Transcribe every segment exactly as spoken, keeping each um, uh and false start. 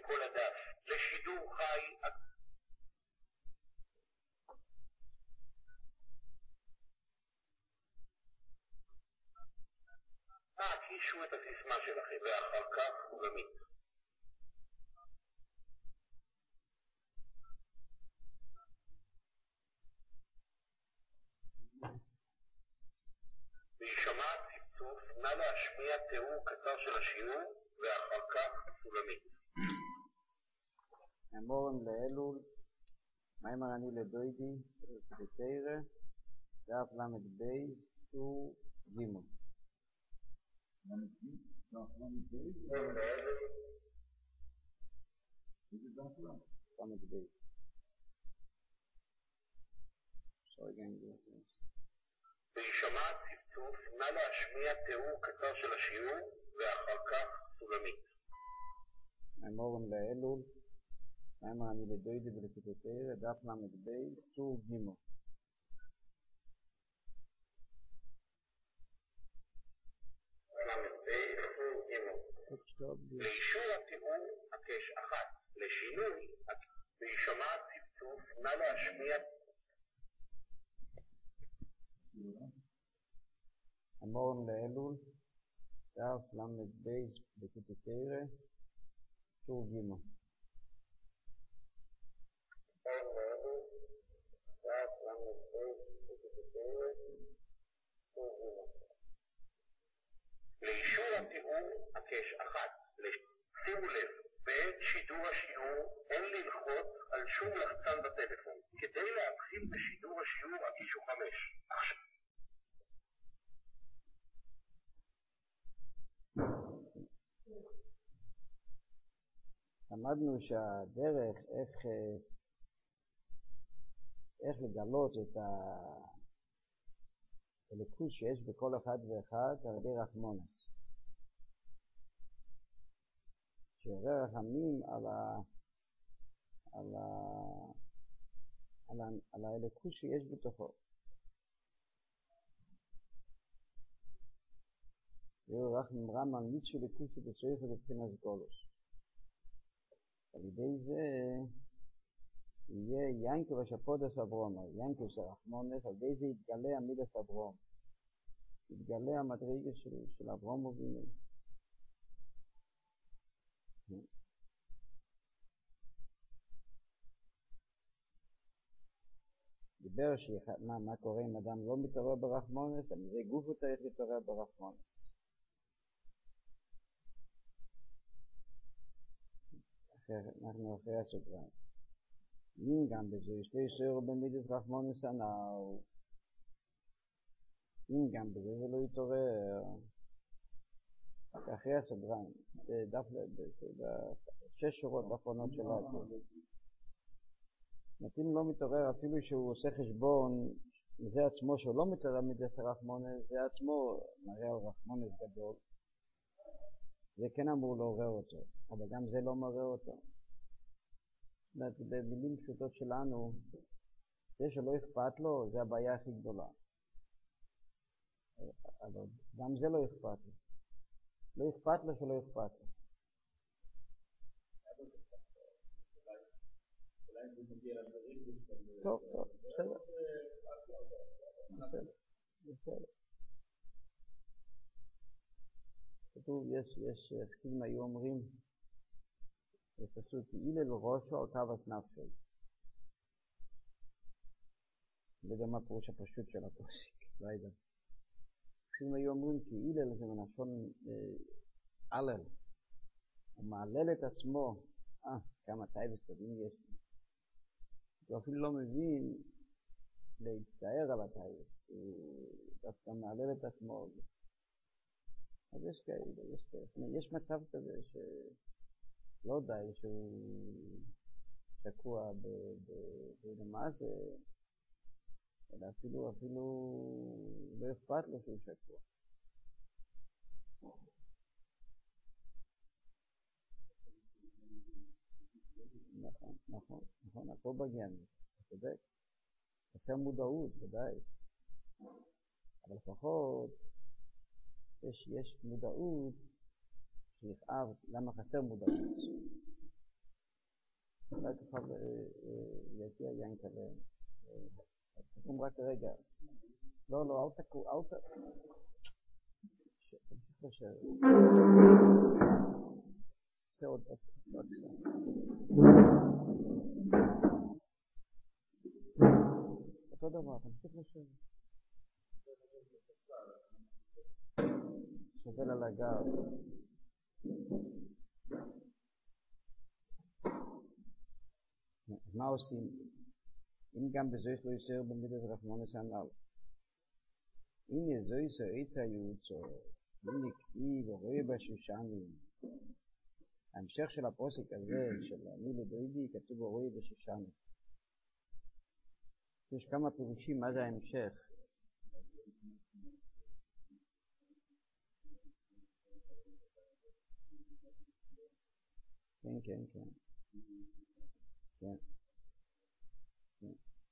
כל הדף. לשידור חי. אה, קישו את הסיסמה שלכם, ואחר כך רמית. וישמע צפצוף, נא להשמיע תיאור קצר של השיעור, ואחר כך סולמית. אמורן לאלול, מיימר אני לדוידי, בתירה, דף למד בייס, טור גימל. למד בייס? דף למד בייס? איזה דף למד? למד בייס. שויגן גרפס. וישמע צפצוף, נא להשמיע תיאור קצר של השיעור, ואחר כך סולמית. אמורן לאלול, מיימר אני לדוידי בתירה, דף למד בייס, טור גימל. לאישור התיאור הקש אחת, לשינוי וישמע צפצוף, נא להשמיע. אמורן לאלול, דף למד בייס בתירה, טור גימל. לאישור התיאור הקש אחת, שימו לב, בעת שידור השיעור אין ללחוץ על שום לחצן בטלפון. כדי להתחיל בשידור השיעור הקישו חמש. עכשיו למדנו שהדרך איך איך לגלות את הליכוז שיש בכל אחד ואחד על ידי רחמונס, שיראה רחמים על ה על ה על ה על הליכוז שיש בתוכו. יראו רחמים רם על מיצ'ו ליכוז שבצריך לבחינת גולוס. על ידי זה יהיה ינקב השפודס אברום, ינקב של רחמונס, על ידי זה יתגלה המידס אברום, יתגלה המדרגה של, של אברום אבינו. דיבר שיחד, מה, מה קורה אם אדם לא מתעורר ברחמונס, על ידי גוף הוא צריך להתעורר ברחמונס. אנחנו אחרי הסוגריים. אם גם בזה יש לי סויר במידס רחמונס הנאו, אם גם בזה זה לא יתעורר, אחרי הסוגריים, דף בשש שורות האחרונות של העתיד. אם לא מתעורר אפילו שהוא עושה חשבון, זה עצמו שהוא לא מתעורר מידס רחמונס, זה עצמו מראה על רחמונס גדול. זה כן אמור לעורר אותו, אבל גם זה לא מעורר אותו. זאת אומרת, במילים פשוטות שלנו, זה שלא אכפת לו, זה הבעיה הכי גדולה. אבל גם זה לא אכפת לו. לא אכפת לו שלא אכפת לו. טוב, טוב, בסדר. בסדר, בסדר. כתוב, יש, יש, חסידים היו אומרים, פשוט אילל ראשו על כבס נפשי. לא יודע מה הפירוש הפשוט של הפוסק, לא יודע. חסידים היו אומרים כי אילל זה מלשון הלל. הוא מעלל את עצמו, אה, כמה טייבס טובים יש לי. הוא אפילו לא מבין להצטער על הטייבס, הוא דווקא מעלל את עצמו. אז יש כאלה, יש כאלה. יש מצב כזה שלא די שהוא שקוע במה זה, אלא אפילו, אפילו לא אכפת לו שהוא שקוע. נכון, נכון, נכון, הכל בגיע מזה, אתה צודק. חסר מודעות, ודאי. אבל לפחות יש, יש מודעות שיכאב, למה חסר מודעות? אולי תוכל להגיע ינקלה. תקום רק רגע. לא, לא, אל תקום, אל תקום. תמשיך לשבת. עושה עוד עוד עוד קצת. אותו דבר, תמשיך לשבת. שובל על הגב. אז מה עושים? אם גם בזויס לא יישאר במידת רחמונס הנ"ל. הנה זויס העץ היוצו, הנה כסיב ורואה בשושנים. ההמשך של הפוסק הזה, של אני לדוידי, כתוב ורואה בשושנים. יש כמה פירושים מה זה ההמשך. כן, כן, כן. כן. כן.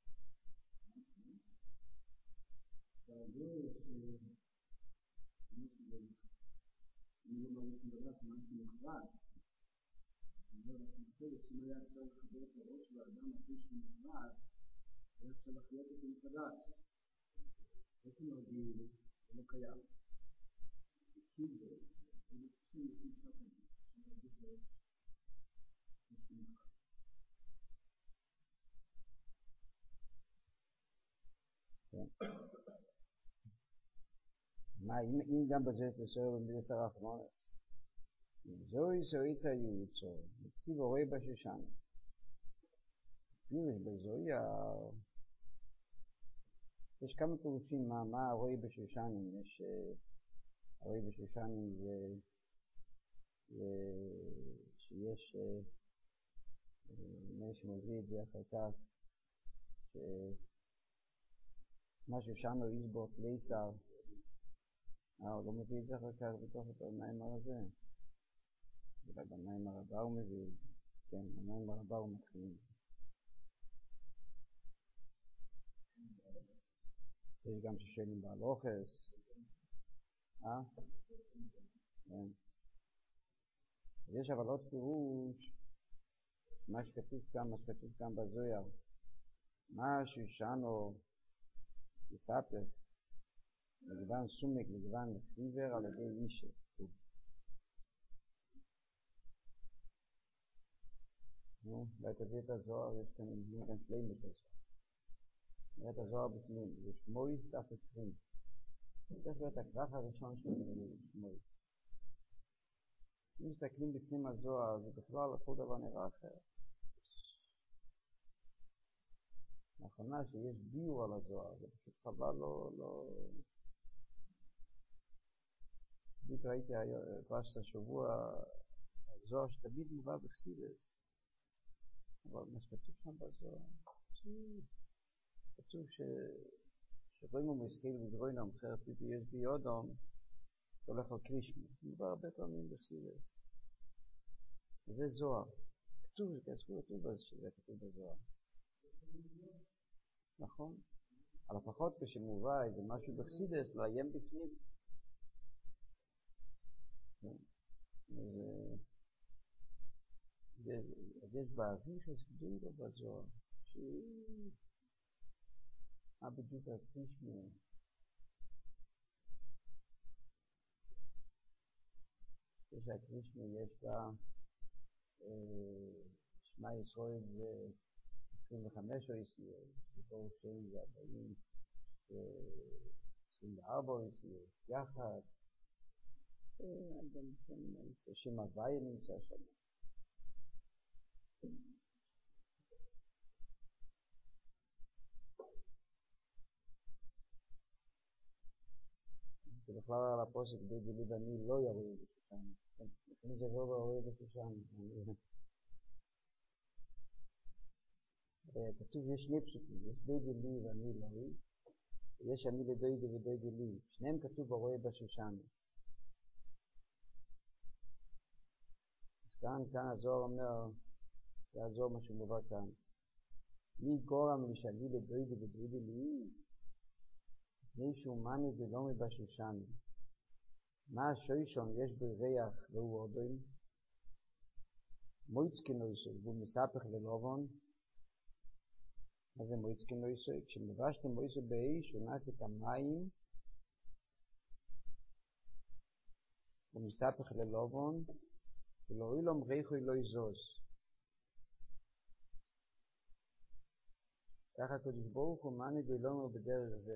איך שלחיות את המחדש, איפה מרגיל, זה לא קיים. תקיד בו, זה מסכים לפי ספר, שמרגיל בו, משמחה. מה, אם גם בזה תשאר במידת הרחמונס, זוהי סויץ היוצו, מציב הרואה בשושן. אם יש בזוהי, יש כמה פירושים מה, מה הרואה בשושנים. יש הרואה בשושנים זה שיש מה שמביא את זה אחר כך שמה שושנו יסבור תלייסר, הוא לא מביא את זה אחר כך בתוך את המאמר הזה. אולי במאמר הבא הוא מביא, כן, במאמר הבא הוא מתחיל. יש גם ששואלים בעל אוכס. אה? כן. יש אבל עוד פירוש, מה שכתוב כאן, מה שכתוב כאן בזויר. מה שושנו יספר, לגוון סומק, לגוון חיבר על ידי אישה. נו, אולי תביא את הזוהר, יש כאן נבנים כאן שלאים בזוהר. נראה את הזוהר בפנים, זה שמויס דף עשרים. צריך להיות הכרך הראשון שלנו, שמויס. אם מסתכלים בפנים הזוהר, זה בכלל לכל דבר נראה אחרת. לאחרונה שיש ביור על הזוהר, זה פשוט חבל לא... לא... בדיוק ראיתי פרשת השבוע, הזוהר שתמיד מובא בחסידות. אבל מה שכתוב שם בזוהר, כתוב שרואים הוא מסכים וגרוינם, אחרת יש בי אודם, זה הולך על קרישמי. זה מובא הרבה פעמים בחסידות. וזה זוהר. כתוב, זה כתוב שזה כתוב בזוהר. נכון? אבל לפחות כשמובא איזה משהו בחסידות, לאיים בפנים. אז יש באוויר שסגדו לו בזוהר. מה בדיוק הקרישמי? כשהקרישמי יש לה שמע ישראל זה עשרים וחמש או ישראל, בתור שם זה ארבעים, עשרים וארבע או ישראל, יחד. גם שם הוויה נמצא שם. זה בכלל על הפוסק בית זה ליבני לא ירואה בשושן. לפני זה לא רואה בשושן. כתוב יש שני פסוקים, יש דוידי לי ואני לא רואה, ויש אני לדוידי ודוידי לי. שניהם כתוב ברואה בשושן. אז כאן, כאן הזוהר אומר, זה הזוהר מה שמובא כאן. מי גורם לי שאני לדוידי ודוידי לי? מישהו מני ולא מבשושן. מה השוישון יש בריח והוא אודוין? מויצקי נויסוי, והוא מספך ללובון. מה זה מויצקי נויסוי? כשמבשתם מויסוי באיש, הוא נעשה את המים, הוא מספך ללובון, ולא אילום ריחוי לא יזוז. ככה הקדוש ברוך הוא מנהיג אילומו בדרך זה.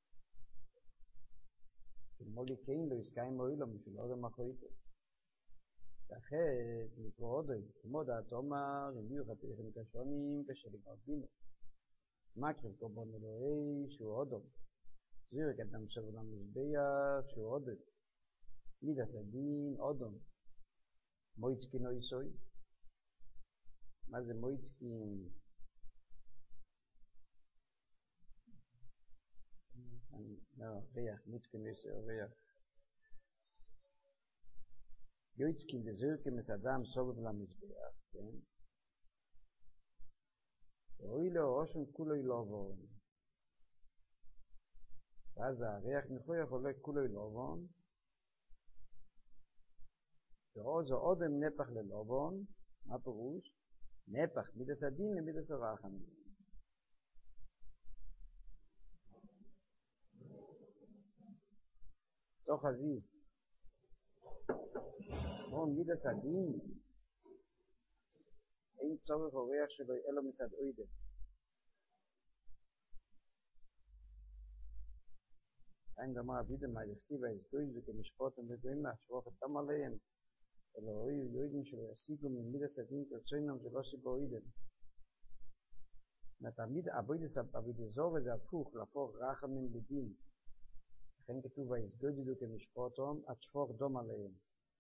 שמולי כן לא יסקיים או אילום, שלא גם אחויתו. ואחרת, לקרוא עוד, כמו דעת אומר, הביאו חתיכם כשונים, כאשר לגרבינו. מקריב קורבן אלוהי, שהוא הודו. זירק אדם סבל המזבח, שהוא הודו. מידס הדין, הודו. מויצקי נויסוי. מה זה מויצקי? לא, ריח, מויצקי נויסוי, ריח. יויצקין דזירקים מסדם סובב למזבח, כן? ואוי לו אושן כולוי לובון. ואז הריח נכויח עולה כולוי לובון. ועוזו עודם נפח ללובון. מה פירוש? נפח מידס הדין למידס הרחמים. תוך הזי. נכון, מידס הדין, אין צורך או ריח שלו אלו מצד אוידם. אין דמה אבידם היחסיבה הסגויים זה כמשפוטם וגויים מהשרוך אתם עליהם, אלו אוידם שלו ישיגו ממידס הדין כרצוינם שלא סיבו אוידם. תמיד אבידס זובה זה הפוך, להפוך רחמים לדין. לכן כתוב והסגויים כמשפוטם עד שפוך דום עליהם.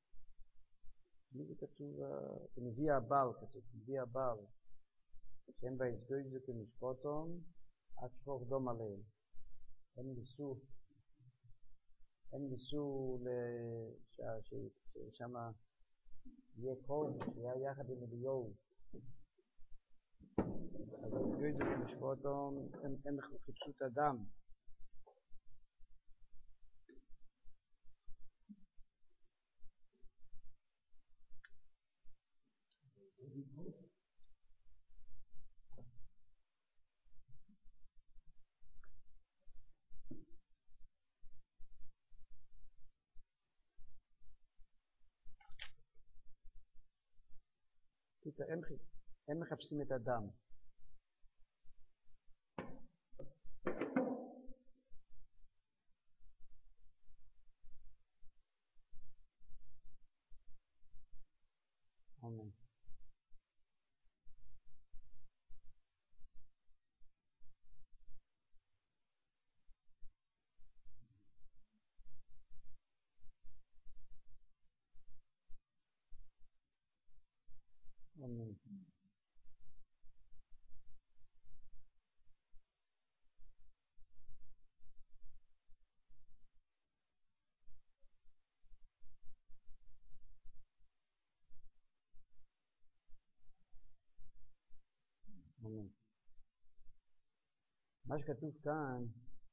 זה כתוב, כנביא הבעל כתוב, כנביא הבעל. שהם בהסגוי זה כמשפוטום, עד שפוך דום עליהם. הם ניסו, הם ניסו ששם יהיה קול, שיהיה יחד עם אליהו. אז ההסגוי זה כמשפוטום, הם חיפשו את הדם. קיצר, הם מחפשים את הדם. אמן. אמן. אמן. מה שכתוב כאן,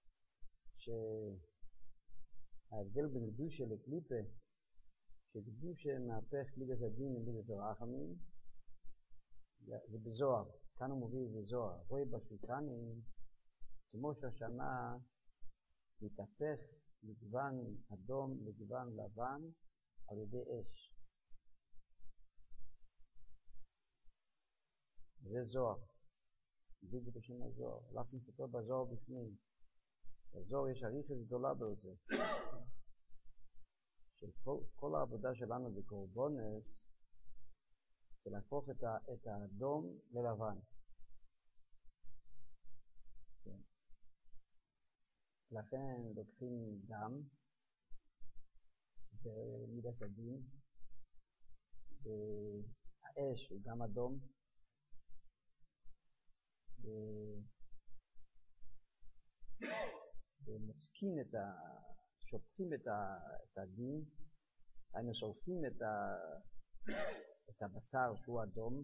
שההבדל בין קדושה לקליפה, שקדושה מהפך מידס הדין למידס הרחמים, זה בזוהר, כאן הוא מוביל בזוהר, רואה בשולחנים, כמו שהשנה מתהפך מגוון אדום לגוון לבן על ידי אש. זה זוהר, מביא את זה בשם הזוהר, הלכתי לספר בזוהר בפנים. בזוהר יש אריכות גדולה ביותר. שכל העבודה שלנו בקורבנס, זה להפוך את, ה, את האדום ללבן. כן. לכן לוקחים דם, זה מידס הדין, והאש הוא גם אדום, ומוצקים את ה... שופכים את, ה... את הדין, היינו שורפים את, ה... את הבשר שהוא אדום.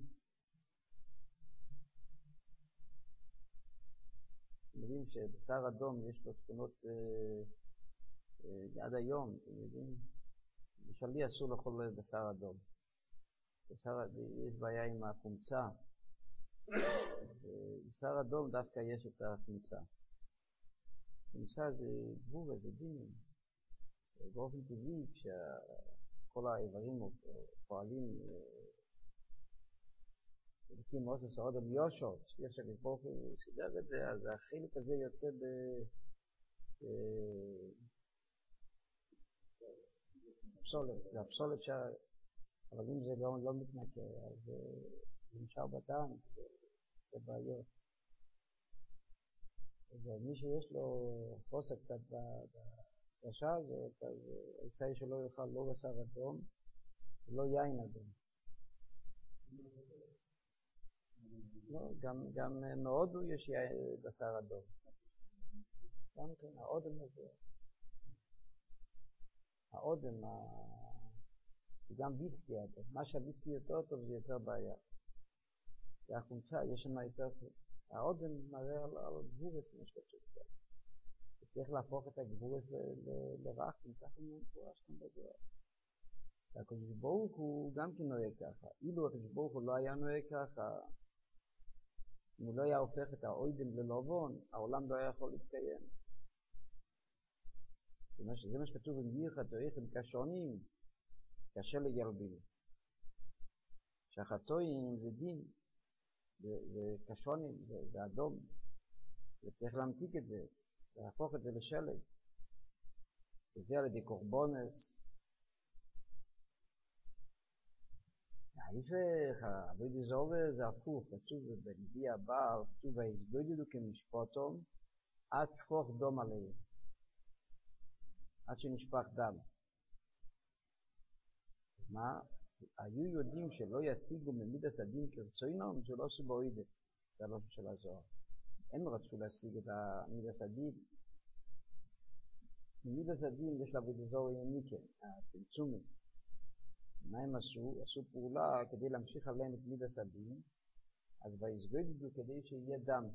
אתם יודעים שבשר אדום יש לו תכונות אה, אה, עד היום, אתם יודעים? למשל לי אסור לאכול בשר אדום. יש בעיה עם החומצה. אז בשר אדום דווקא יש את החומצה. חומצה זה גבורה, זה דינים. באופן טבעי, כשכל האיברים פועלים לקים מוסס האודם יושר, שליח של ברוך הוא סידר את זה, אז החלק הזה יוצא ב... פסולת, זה הפסולת ש... אבל אם זה לא, לא מתנקה, אז זה נשאר בטעם, זה בעיות. אז מי שיש לו חוסר קצת בשעה הזאת, אז הצעי שלא יאכל לא בשר אדום, ולא יין אדום. לא, גם, גם מהודו יש בשר אדום. גם כן, האודם הזה. האודם, זה גם ויסקי אדום. מה שהוויסקי יותר טוב זה יותר בעיה. זה החומצה, יש שם יותר טוב. האודם מראה על, על גבורס, מה שכתוב כאן. צריך להפוך את הגבורס לרח, וככה הוא מפורש כאן בדבר. והקדוש ברוך הוא גם כן נוהג ככה. אילו הקדוש ברוך הוא לא היה נוהג ככה, אם הוא לא היה הופך את האוידם ללבון, העולם לא היה יכול להתקיים. זה מה שכתוב במיוחד תוריכם כשונים, קשה לגלבין. שהחטאים זה דין, זה כשונים, זה, זה אדום, וצריך להמתיק את זה, להפוך את זה לשלג. וזה על ידי קורבונס. ההפך, עבודי זובר זה הפוך, כתוב בנביא הבא, כתוב והסגודו כמשפוטום, עד שפוך דום עליהם. עד שנשפך דם. מה? היו יודעים שלא ישיגו ממידס הדין כרצוינם, זה לא סבוידת. זה לא של הזוהר. הם רצו להשיג את המידס הדין. ממידס הדין יש לעבוד זוהר יניקן, הצמצומים. מה הם עשו? עשו פעולה כדי להמשיך עליהם את מידס הדין, אז ויסגודו כדי שיהיה דם.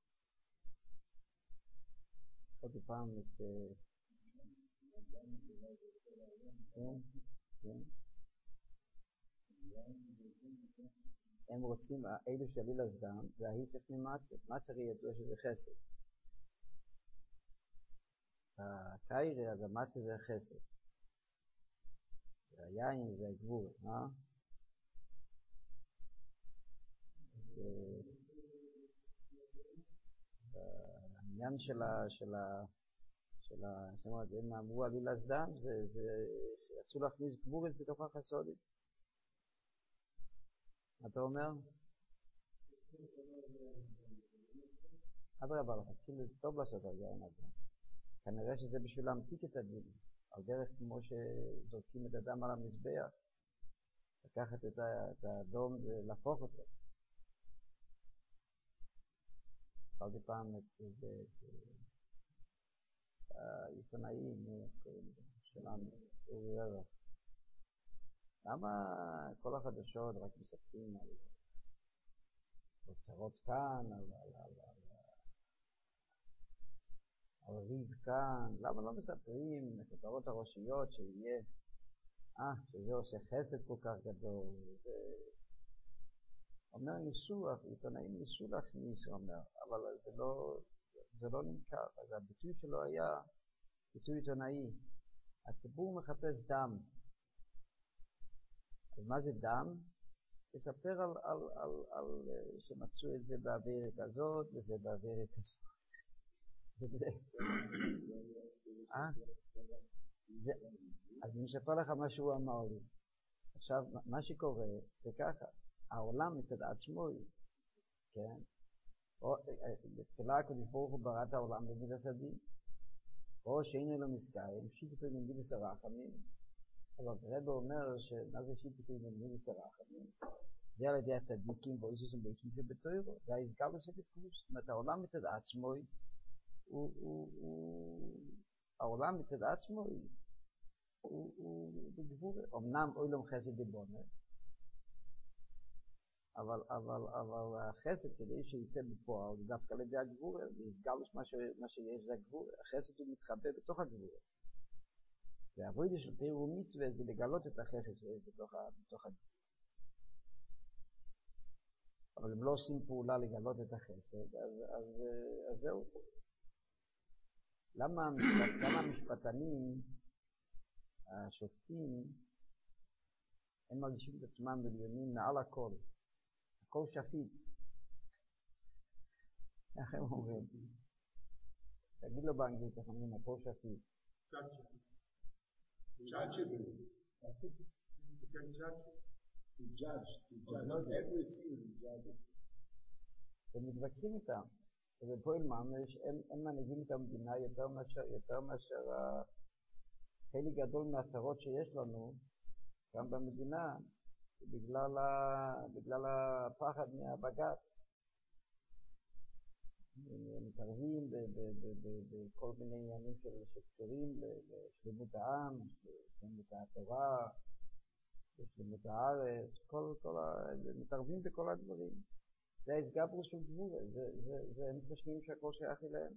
עוד פעם את... כן, כן. הם רוצים, אלו שליל הזדם, זה ההיפך ממצה. מצה ידוע שזה חסד. הקיירה, אז המצה זה חסד. והיין זה הגבור, אה? העניין של ה... של ה... של ה... שמות, הם אמרו עליל הזדם, זה... זה... רצו להכניס גבורס בתוך החסודים. מה אתה אומר? אדרבה, כאילו טוב לעשות על יין אדם. כנראה שזה בשביל להמתיק את הדין. על דרך כמו שזורקים את הדם על המזבח. לקחת את האדום ולהפוך אותו. פעלתי פעם את זה... העיתונאי שלנו, אורי רווח. למה כל החדשות רק מספרים על אוצרות כאן, על, על, על, על, על ריב כאן? למה לא מספרים את הכותרות הראשיות שיהיה, אה, שזה עושה חסד כל כך גדול? זה... אומר ניסוח, עיתונאים ניסו להכניס, אומר, אבל זה לא... זה לא נמכר, אז הביטוי שלו היה ביטוי עיתונאי. הציבור מחפש דם. אז מה זה דם? תספר על, על, על, על שמצאו את זה בעבירה כזאת, וזה בעבירה כזאת. וזה... אה? זה... אז אני אספר לך מה שהוא אמר לי. עכשיו, מה שקורה זה ככה, העולם מצד עצמו, כן? בתחילה הקדוש ברוך הוא ברא את העולם במידס הדין, או שאין אלו מסקיים, שיתפי במידס הרחמים. אבל הרב אומר שמה זה שיתפי במידס הרחמים? זה על ידי הצדיקים ואיסוס ובייקים שבתוירו, זה ההסגלוס שבתקוס. זאת אומרת, העולם מצד עצמו, העולם מצד עצמו הוא בגבור, אמנם אוילום חסד דיבונה, אבל, אבל, אבל החסד כדי שיצא בפועל, דווקא לידי הגבור, להסגלוס מה, ש, מה שיש זה הגבור, החסד הוא מתחבא בתוך הגבור. והעבודה של תיאור מצווה זה לגלות את החסד שיש בתוך, בתוך הגבור. אבל הם לא עושים פעולה לגלות את החסד, אז, אז, אז זהו. למה, המשפט, למה המשפטנים, השופטים, הם מרגישים את עצמם עליונים מעל הכל, הכל שפיט. איך הם אומרים? תגיד לו באנגלית, איך אומרים, הכל שפיט. Judgeable. You can judge. To judge. To judge. Not everything is judgeable. הם מתווכחים איתם. ובפועל ממש, הם, הם מנהיגים את המדינה יותר מאשר, יותר מאשר חלק גדול מהצרות שיש לנו, גם במדינה, בגלל, ה, בגלל הפחד מהבג"ץ. הם מתערבים בכל מיני עניינים שקשורים לשלמות העם, לשלמות התורה, לשלמות הארץ, כל, כל ה... מתערבים בכל הדברים. זה ההתגברות של גבורה, זה, זה, זה הם חושבים שהכל שייך אליהם.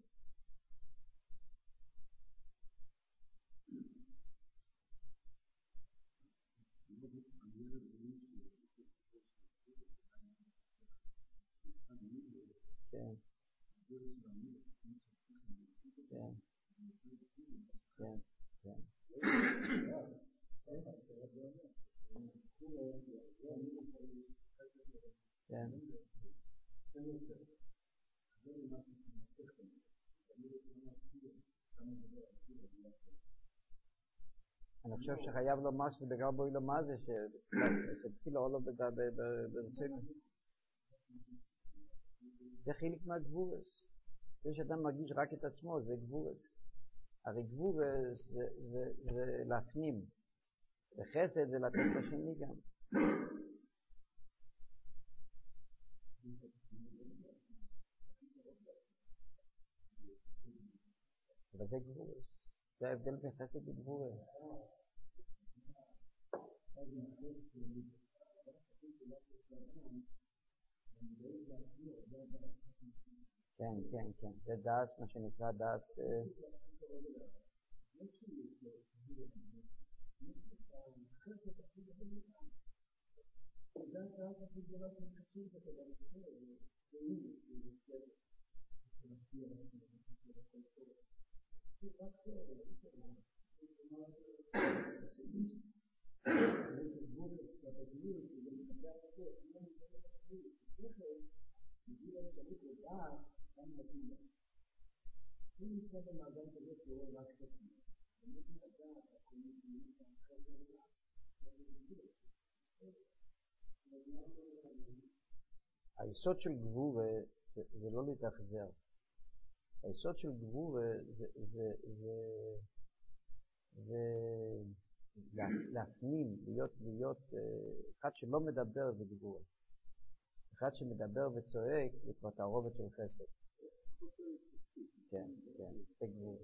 כן. כן. כן. כן. כן. אני חושב שחייב לומר שזה בגלל בואי לו מה זה, שצריך לעולו ברצינו. זה חלק מהגבורס. זה שאדם מרגיש רק את עצמו, זה גבורס. הרי גבורס זה, זה, זה להפנים. וחסד זה לתת לשני גם. אבל זה גבורס. זה ההבדל בין חסד וגבורס. כן, כן, כן. זה דאס, מה שנקרא דאס... היסוד של גבורה זה, זה לא להתאכזר. היסוד של גבורה זה, זה, זה, זה להפנים, להיות, להיות, אחד שלא מדבר זה גבורה. אחד שמדבר וצועק זה כבר תערובת של חסד. כן, כן, זה גבורה.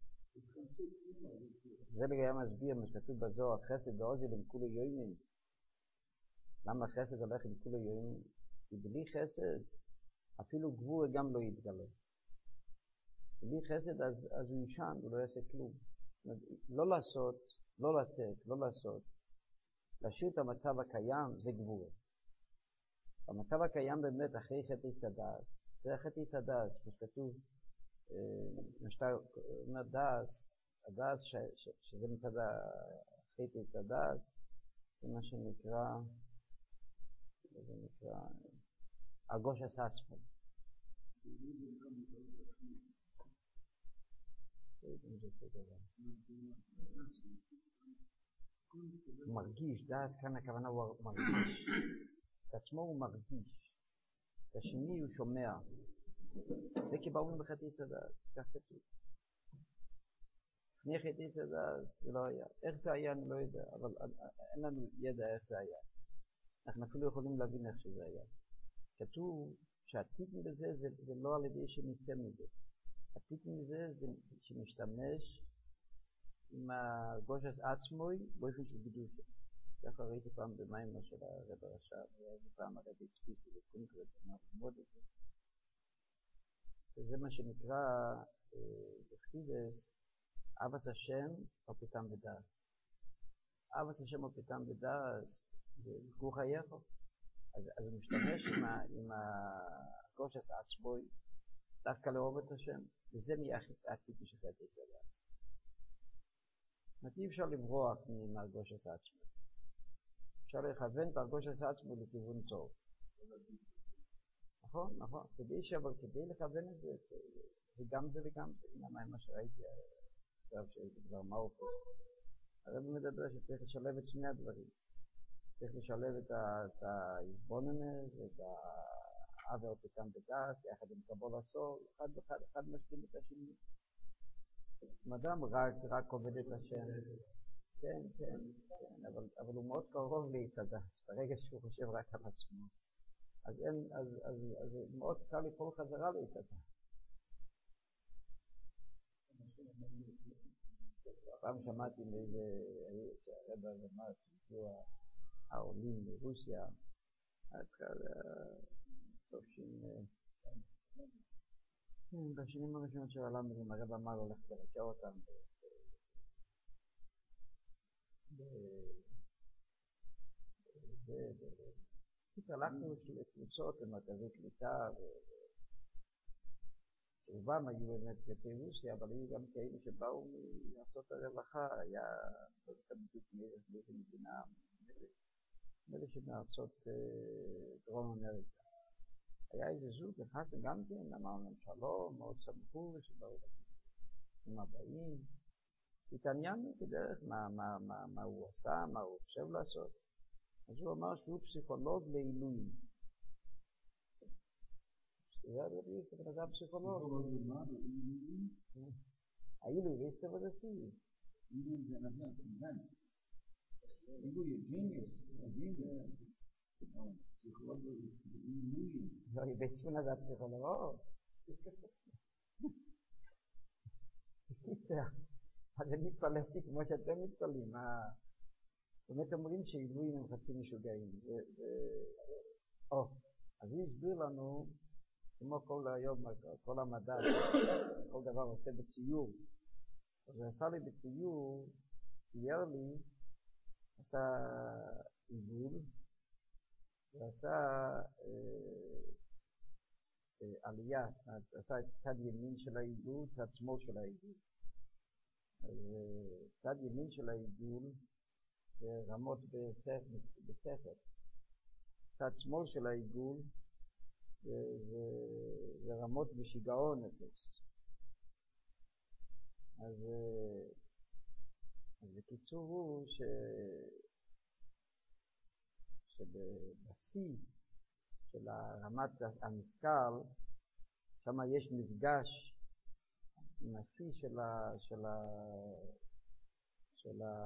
זה לגבי מסביר מה שכתוב בזוהר, חסד באוזן עם כולו יוימים. למה חסד הולך עם כולו יוימים? כי בלי חסד אפילו גבורה גם לא יתגלה. בלי חסד אז, אז הוא ישן, הוא לא יעשה כלום. לא לעשות, לא לתת, לא לעשות. להשאיר את המצב הקיים זה גבורה. המצב הקיים באמת אחרי חטא צדס, זה חטא צדס, מה שכתוב, מה שאתה אומר דס, הדס ש, ש, שזה מצד החטא צדס, זה מה שנקרא, זה נקרא, הגוש הסעצמו. הוא מרגיש, דס כאן הכוונה הוא מרגיש. את עצמו הוא מרגיש, את השני הוא שומע. זה קיבלנו בחטא צדס, כך כתוב. לפני חטא צדס זה לא היה. איך זה היה אני לא יודע, אבל אין לנו ידע איך זה היה. אנחנו אפילו יכולים להבין איך שזה היה. כתוב שהתיקון בזה זה, זה לא על ידי שנצא מזה. התיקון בזה זה שמשתמש עם הגושס עצמוי באופן של קדושה. ככה ראיתי פעם במים של הרב הרש"ב, וראיתי פעם הרבי תפיסי וקונקרס, אמר ללמוד את זה. וזה מה שנקרא בחסידס, אבס השם או פתאום בדס. אבס השם או פתאום בדס, זה גור חייך. אז, אז הוא משתמש עם, ה, עם הגושס עצמוי, דווקא לאהוב את השם, וזה נהיה הטיפי של חטא עץ הדעת. זאת אומרת, אי אפשר לברוח מהגושס עצמוי. אפשר לכוון את הגושס עצמוי לכיוון טוב. נכון, נכון. כדי אבל כדי לכוון את זה, זה גם זה וגם זה. הנה מה שראיתי עכשיו שהייתי כבר מה אופן. הרב מדבר שצריך לשלב את שני הדברים. צריך לשלב את ההתבוננות, את העבר פתאום בגס, יחד עם קבול הסול, אחד ואחד, אחד משלים את השני. אם אדם רק, רק עובד את השם, כן, כן, כן, אבל, אבל הוא מאוד קרוב לעץ הדעת, ברגע שהוא חושב רק על עצמו. אז אין, אז, אז, אז מאוד קל ליפול חזרה לעץ הדעת. פעם שמעתי מאיזה, שהרב אמר, שהגיעו העולים מרוסיה, בשנים הראשונות של העולם, הרב אמר הולך לרקע אותם. הלכנו לקבוצות למרכזי קליטה, רובם היו באמת יוצאי רוסיה, אבל היו גם כאלה שבאו מארצות הרווחה, היה לא יודע בדיוק מאיזה מדינה, מאלה שמארצות דרום אמריקה. היה איזה זוג, נכנסנו גם כן, אמרנו להם שלום, מאוד שמחו שבאו עם הבאים. התעניינו בדרך מה, מה, מה, מה הוא עשה, מה הוא חושב לעשות. אז הוא אמר שהוא פסיכולוג לעילויים. זה היה זה בנגע פסיכולוג. העילוי, יש טבע דסי. עילוי זה נבן, נבן. עילוי, ג'יניוס, ג'יניוס. פסיכולוג לעילויים. לא, יש בנגע פסיכולוג. קיצר. אז אני התפלפתי כמו שאתם מתפלאים. באמת אומרים שעילויים הם חצי משוגעים. או, אז הוא הסביר לנו, כמו כל היום, כל המדע, כל דבר עושה בציור. אז הוא עשה לי בציור, צייר לי, עשה עיגול, ועשה עלייה, עשה את צד ימין של העיגול, צד שמאל של העיגול. אז צד ימין של העיגול זה רמות בספר. צד שמאל של העיגול זה רמות בשיגעון אפס. אז בקיצור הוא שבשיא של רמת המשכל, שם יש מפגש עם השיא של ה... של ה... של ה...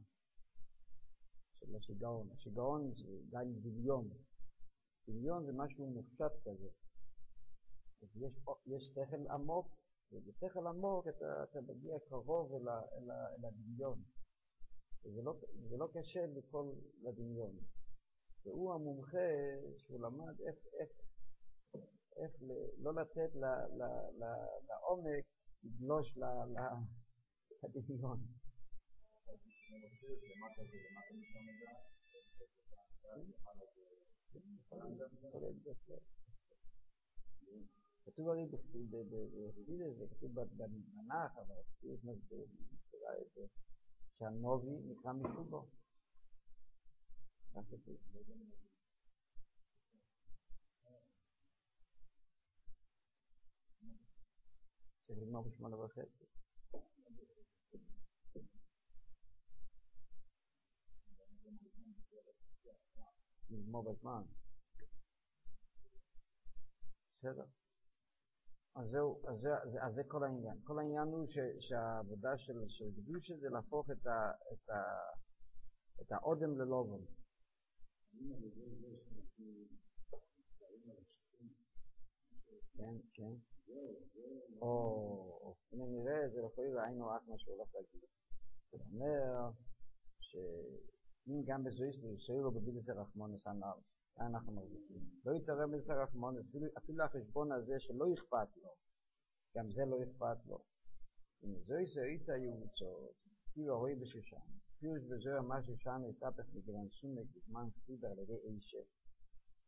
של השיגעון. השיגעון זה גם דמיון. דמיון זה משהו מופשט כזה. אז יש, יש שכל עמוק, ובשכל עמוק אתה, אתה מגיע קרוב אל, אל, אל הדמיון. וזה לא, זה לא קשה לכל לדמיון. והוא המומחה שהוא למד איך, איך, איך לא לתת ל, ל, ל, לעומק לגלוש לדמיון. כתוב הרי בחסידות, זה כתוב בתנ"ך, אבל בחסידות מסבירה את זה, שהנובי נקרא משובו. צריך לגמור בשמונה וחצי. לגמור בזמן. בסדר. אז זהו, אז זה, אז זה כל העניין. כל העניין הוא ש, שהעבודה של, של קדושה זה להפוך את ה, את ה, את האודם ללובן. כן, כן. או, הנה נראה, זה לפעמים ראינו רק מה שהוא הולך להגיד. זאת אומרת, שאם גם בזויס לישראל או בבידס הרחמונס הנ"ל, אנחנו מרגישים. לא יתערב בבידס הרחמונס, אפילו החשבון הזה שלא אכפת לו, גם זה לא אכפת לו. אם זויס היצא יוצא, סיוע רואי בשושן, פיוש בזויר מה שושן יספך בגלן סומק בזמן כתיבה על ידי אישה.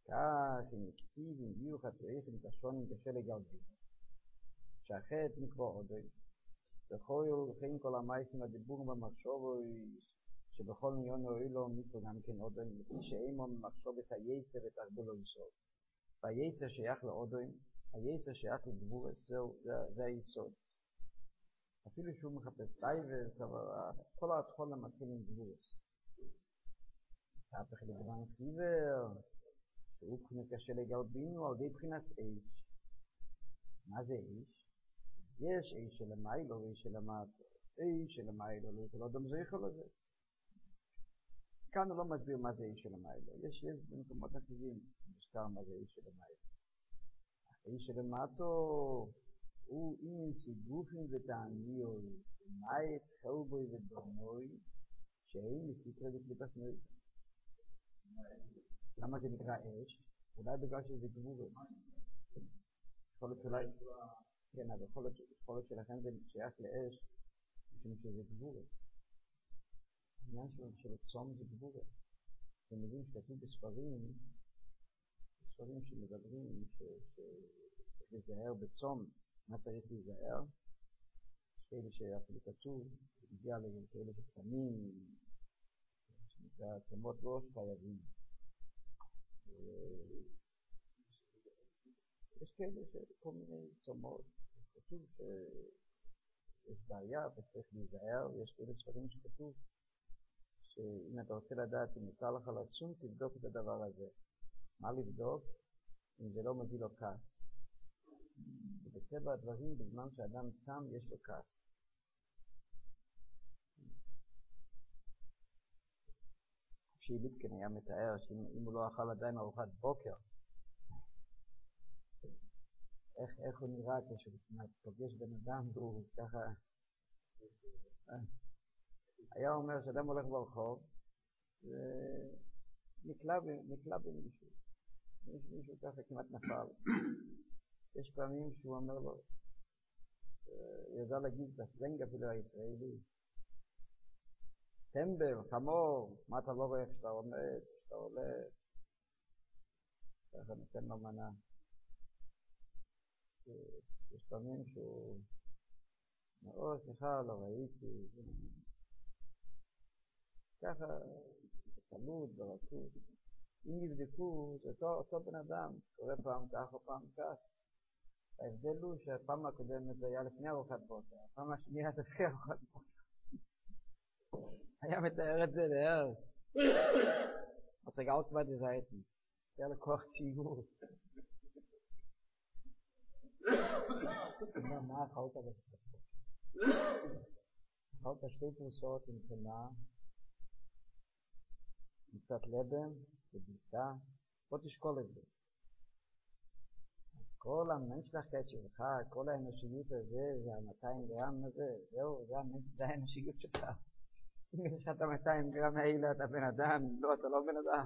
כך אם הקציב, אם גיור חטואיך, אם תשון, אם קשה לגלבי. שחט מקבוא עודוי. וכויול וכן כל המייסים הדיבורים במחשוב שבכל מיון הועיל לו מיתו גם כן עודוי, לפי שאימון מחשוב את היצר ותרבו לו יסוד. והיצר שייך לעודוי, היצר שייך לגבורס, זה היסוד. אפילו שהוא מחפש טייבס, אבל כל התחול המתחיל עם גבורס. ספך לגבן חיוור, שהוא בחינת קשה לגלבינו על די בחינת איש. מה זה איש? יש איש שלמיילו ואיש שלמטו. איש שלמיילו, לא יכול אדם זכר לזה. כאן הוא לא מסביר מה זה איש שלמיילו. יש יש במקומות אחרים, מוזכר מה זה איש שלמיילו. איש שלמטו הוא עניין סיגופים ותעניות, מית חלבוי ודומוי, שאין מסיקרה בקליפס נוי. למה זה נקרא אש? אולי בגלל שזה גבורס. יכול להיות אולי... כן, אז יכול להיות שלכן זה שייך לאש, משום שזה גבורס. העניין של צום זה גבורס. אתם יודעים שכתוב בספרים, בספרים שמדברים שצריך להיזהר בצום, מה צריך להיזהר? כאלה שאפילו כתוב, הגיע לכאלה שצמים, שנקרא צמות ראש חייבים. יש כאלה שכל מיני צומות, כתוב שיש בעיה וצריך להיזהר, ויש כאלה ספרים שכתוב שאם אתה רוצה לדעת אם מותר לך לצום, תבדוק את הדבר הזה. מה לבדוק? אם זה לא מביא לו כעס. ובטבע הדברים, בזמן שאדם צם, יש לו כעס. שיליפקין היה מתאר שאם הוא לא אכל עדיין ארוחת בוקר, איך, איך הוא נראה כשהוא פוגש בן אדם והוא ככה... היה אומר שאדם הולך ברחוב ונקלע במישהו. יש מישהו ככה כמעט נפל. יש פעמים שהוא אומר לו, ידע להגיד בסלנג אפילו הישראלי, טמבל, חמור, מה אתה לא רואה כשאתה עומד, כשאתה עולה, ככה נותן לו מנה. יש פעמים שהוא אומר, סליחה, לא ראיתי, ככה, בקלות, ברכות. אם יבדקו, זה אותו, אותו בן אדם, קורא פעם כך או פעם כך. ההבדל הוא שהפעם הקודמת זה היה לפני ארוחת בוקר, הפעם השנייה זה אחרי ארוחת בוקר. היה מתאר את זה לארז. מצג auch bei den Seiten. Ja, der kocht ציור. מה אכלת בסוף? אכלת שתי פרוסות עם חמאה, עם קצת לבן וביצה, בוא תשקול את זה. אז כל המנשלחקת שלך, כל האנושיות הזה, זה ה-מאתיים גרם הזה, זהו, זה האנושיות שלך. אם יש לך את ה-מאתיים גרם האלה, אתה בן אדם, לא, אתה לא בן אדם.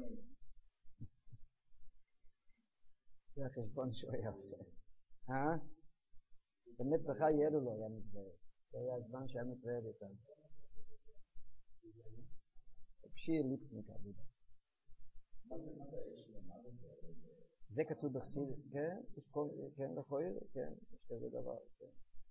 זה החשבון שהוא היה עושה. אה? באמת בך ילו לו היה מתוועד. זה היה הזמן שהיה מתוועד איתם. פשיר ליפטניק עבודה. זה כתוב בחסיד, כן? כן, לכויר? כן, יש כזה דבר, כן.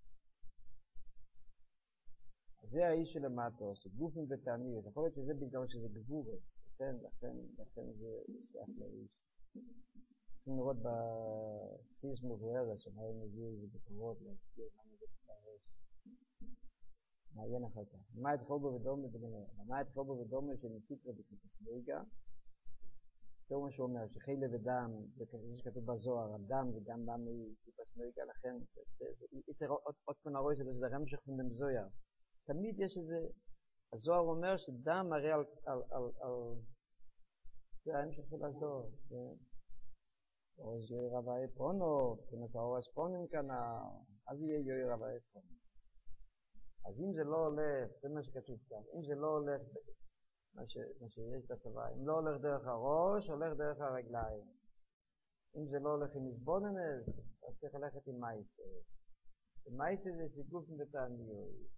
זה האיש של המטוס, גופים ותעניות. יכול להיות שזה בגלל שזה גבורס, לכן, לכן, לכן זה שייך לאיש. צריכים לראות בסיס מבוארת, שמראה מביא איזה בקורות, להזכיר מה נגד להרש. מעיין אחר כך. מה את חובו ודומה בגנר? מה את חובו ודומה שניצית רביסיקוס נויגה? זהו מה שהוא אומר, שחילה ודם, זה שכתוב בזוהר, הדם זה גם דם מטיפס נויגה, לכן, יצר עוד פן הרוי שלו, זה רמשך פנדם זוהר. תמיד יש איזה, הזוהר אומר שדם מראה על, על, על, על, זה ההמשך של הזוהר, או זה יוי רבי פונו, כנס האורס פונים כאן, אז יהיה יוי רבי פונו. אז אם זה לא הולך, זה מה שכתוב כאן, אם זה לא הולך, מה, ש, מה שיש בצבא, אם לא הולך דרך הראש, הולך דרך הרגליים. אם זה לא הולך עם מזבוננס, אז צריך ללכת עם מייסר. ומייסר זה סיגופים ותעניות.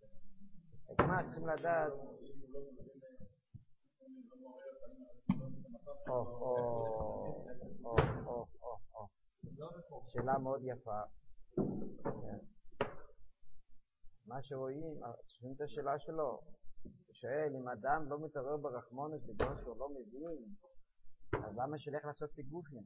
מה צריכים לדעת? או, או, או, או, או, או. שאלה מאוד יפה. מה שרואים, שומעים את השאלה שלו, הוא שואל, אם אדם לא מתעורר ברחמונס בגלל שהוא לא מבין, אז למה שילך לעשות סיגופים?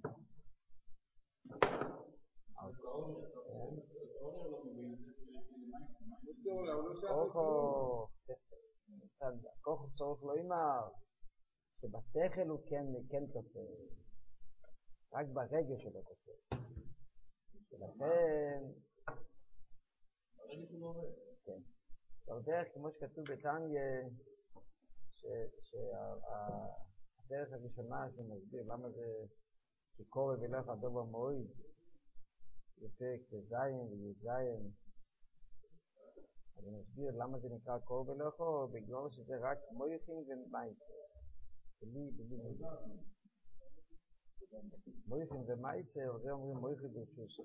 כוח צורך לא אמר, שבשכל הוא כן תופס, רק ברגש הוא לא תופס. ולכן, כן. בדרך, כמו שכתוב בתניה, שהדרך הראשונה שמסביר למה זה כקורא ולך הדובר מועיד, בפרק זין ויזין, אז אני מסביר למה זה נקרא קורא ולכו, בגלל שזה רק מויכים ומייסר. בלי, בלי מויכים. מויכים ומייסר, זה אומרים מויכים ברשוסו.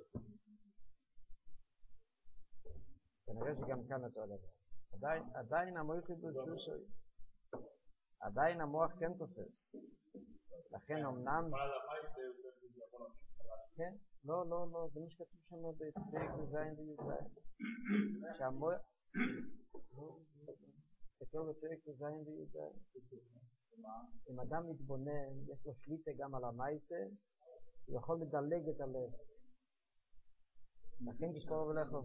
כנראה שגם כאן אותו הדבר. עדיין, עדיין המויכים ברשוסו, עדיין המוח כן תופס. לכן אמנם... כן? לא, לא, לא, זה מה שכתוב שם בפרק זין ויזין. שהמוח... כתוב בפרק זין ויזין. אם אדם מתבונן, יש לו שליטה גם על המייסה, הוא יכול לדלג את הלב. לכן תשקור ולכו.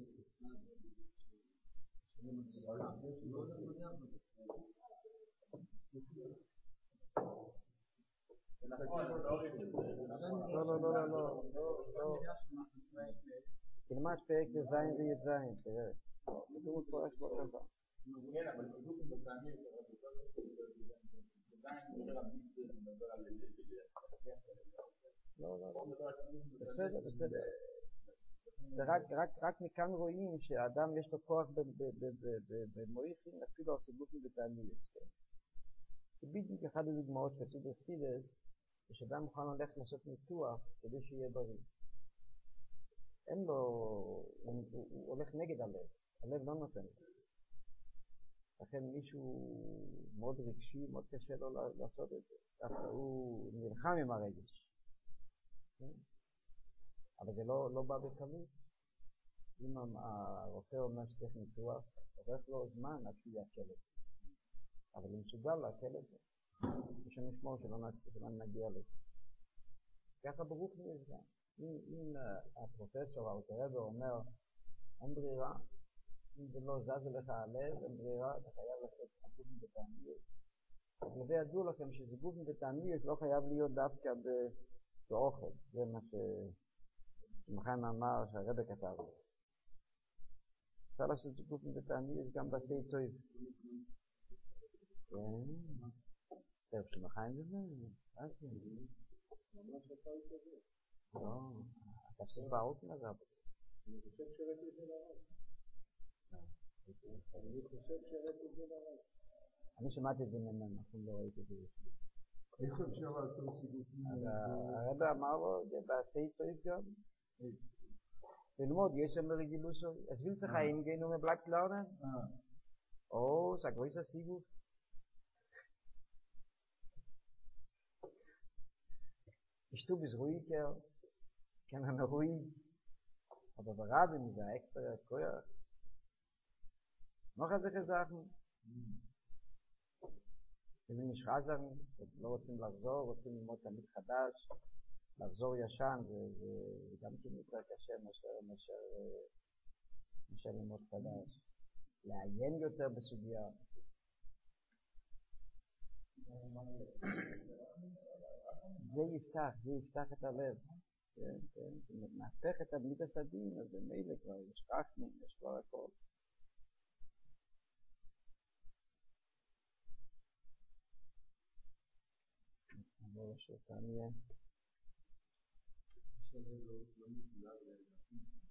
לא, לא, לא, לא, לא. תלמד פרק זין ויזין, תראה. כתוב פה יש בו כזה. לא, לא, לא. בסדר, בסדר. רק מכאן רואים שהאדם יש לו כוח במויכים, אפילו על סיגופים בתעניות. זה בדיוק אחד הדוגמאות שכתוב בחסידות, כשאדם מוכן ללכת לעשות ניתוח כדי שיהיה בריא. אין לו, הוא הולך נגד הלב, הלב לא נותן. לכן מישהו מאוד רגשי, מאוד קשה לו לעשות את זה. ככה הוא נלחם עם הרגש. אבל זה לא, לא בא בקלות. אם הרופא אומר שצריך ניתוח, עורך לו זמן עד שהוא יעכל את זה. אבל הוא מסוגל לעכל את זה. יש לנו לשמור שלא נגיע לזה. ככה ברוך נראה. אם, אם הפרופסור האוטורבר אומר, אין ברירה, אם זה לא זז אליך הלב, אין ברירה, אתה חייב לעשות סיגופים בתעניות. אבל זה ידעו לכם שסיגופים בתעניות לא חייב להיות דווקא באוכל. זה מה שמחיים אמר שהרבא כתב. אפשר לעשות סיגופים בתעניות גם בעשי טוב. כן. טוב, שמחיים זה זה? אה, כן. ממש אתה הוא כזה. לא, אתה חושב בעוק מזה. אני חושב שראיתי את זה לרב. אני חושב שראיתי את זה לרב. אני שמעתי את זה ממנו, אנחנו לא ראיתי את זה. איך אפשר לעשות סיגופים? הרבא אמר לו, זה בעשי טוב גם. ללמוד, יש שם ברגילוסו. אז willst du heimgehen und mir bleibt lernen? Oh, sag ruhig das Siguf. Ich tue bis ruhiger, kann er noch ruhig, aber gerade mit der extra Koya. noch solche Sachen. wenn wir nicht חזר, לא רוצים לחזור, רוצים ללמוד תמיד חדש, לחזור ישן, זה גם כן יותר קשה מאשר ללמוד חדש. לעיין יותר בסוגיה. זה יפתח, זה יפתח את הלב. זאת אומרת, נהפך את הבליט הסדין, אז במילא כבר יש רחמים, יש כבר הכל. נעבור לשאלה, נהיה. יש לזה לא מסוגל